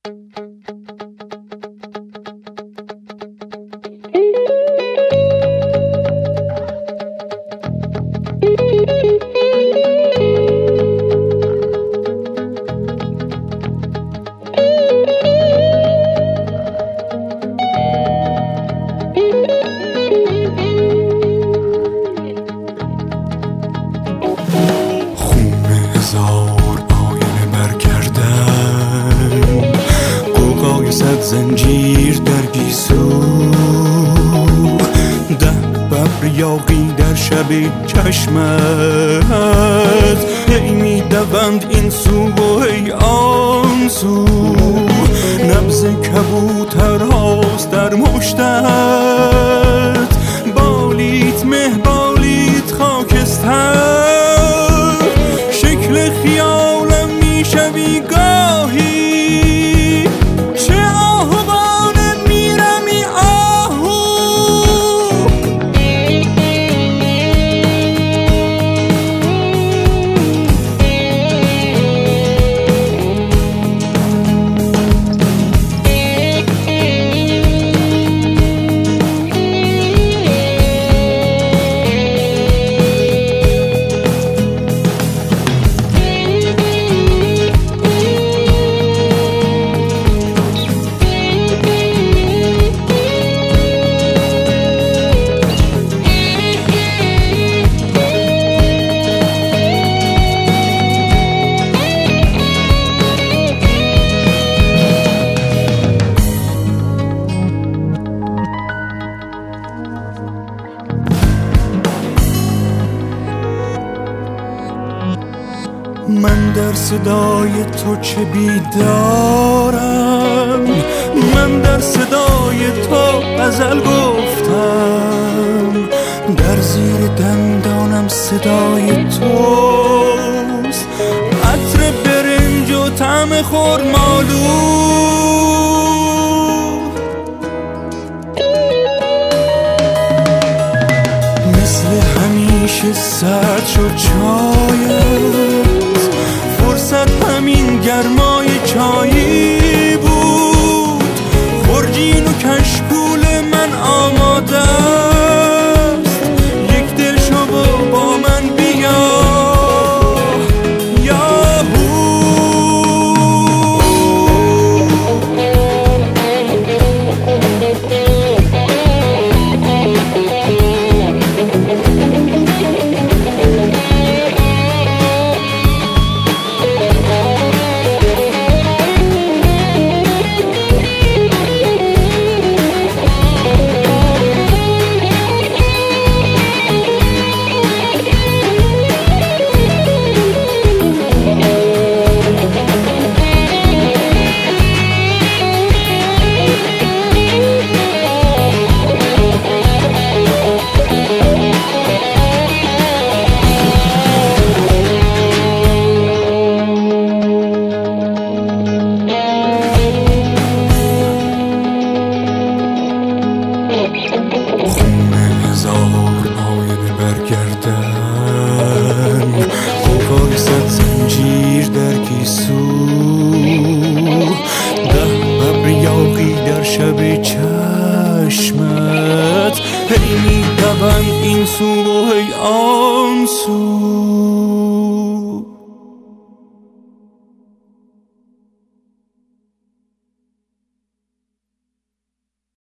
زنجیر در گیسو، 10 ببر یاغی در شب چشمت، هی می دوند این سو و هی آن سو، نبض کبوترهاست در مشتت، بالیت مه بالیت خاکستر، شکل خیالم می شوی گاهی، من در صدای تو چه بیدارم، من در صدای تو غزل گفتم، در زیر دندانم صدای توست، عطر برنج و طعم خرمالو، مثل همیشه سرد شد چایت، فرصت همین گرمای چایی بود، خورجین و کشکول من آماده است، یک دل شو و با من بیا زنجیر در گیسو، 10 ببر یاغی در شب چشمت، هی می دوند این سو و هی